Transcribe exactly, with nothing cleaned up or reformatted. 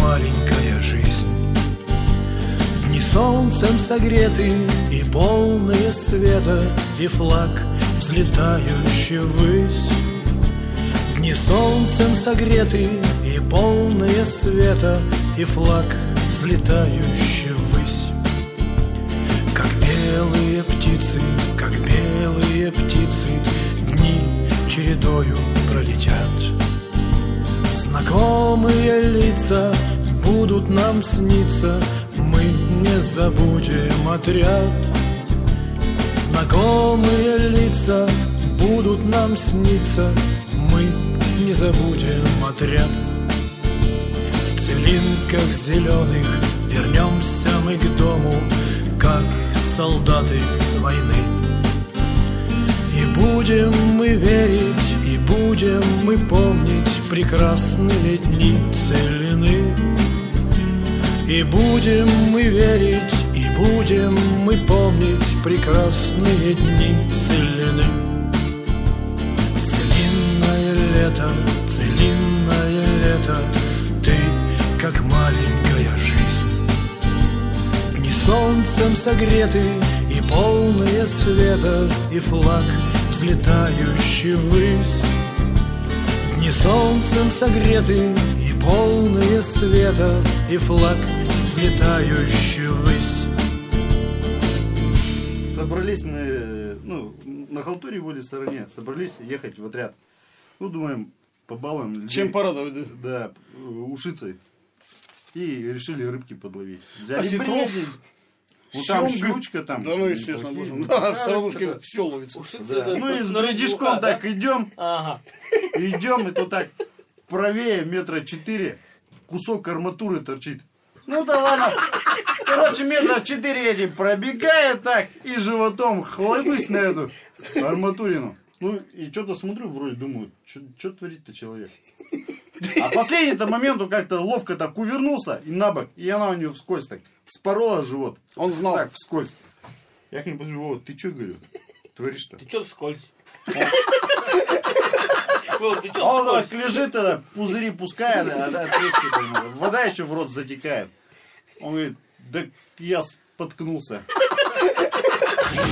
маленькая жизнь. Дни солнцем согреты и полные света, и флаг, взлетающий ввысь. Дни солнцем согреты и полные света, и флаг, взлетающий ввысь. Как белые птицы, как белые птицы, дни чередою пролетят. Знакомые лица будут нам сниться, мы не забудем отряд. Знакомые лица будут нам сниться, мы не забудем отряд. В целинках зеленых вернемся мы к дому, как солдаты с войны. И будем мы верить, и будем мы помнить прекрасные дни целины. И будем мы верить, и будем мы помнить прекрасные дни целины. Целинное лето, целинное лето, ты как маленькая жизнь. Дни солнцем согреты и полные света, и флаг, взлетающий ввысь. Дни солнцем согреты и полные света, и флаг, взлетающий ввысь. Собрались мы, ну, на халтуре в Воле стороне, собрались ехать в отряд. Ну, думаем, побалуем людей. Чем порадовать, да? Да, ушицей. И решили рыбки подловить. Взяли Осетров? бредень. Ну, там щучка, там. Да, ну, естественно, можем. Да, в Саранушке все ловится. Да. Ну, и с бредишком так идем. Ага. Идем, и то так правее метра четыре кусок арматуры торчит. Ну да ладно. Короче, метра четыре едем, пробегает так и животом хлобысь на эту арматурину. Ну и что-то смотрю, вроде думаю, что творит-то человек. А последний-то моменту как-то ловко так увернулся и на бок, и она у нее вскользь так вспорола живот. Он знал. Так, вскользь. Я к ней подумал, вот, ты что, говорю, творишь-то? Ты чё вскользь? Вов, ты чё А он вскользь? так лежит, тогда, пузыри пускает, а да, трещки, там, вода еще в рот затекает. Он говорит, да я споткнулся.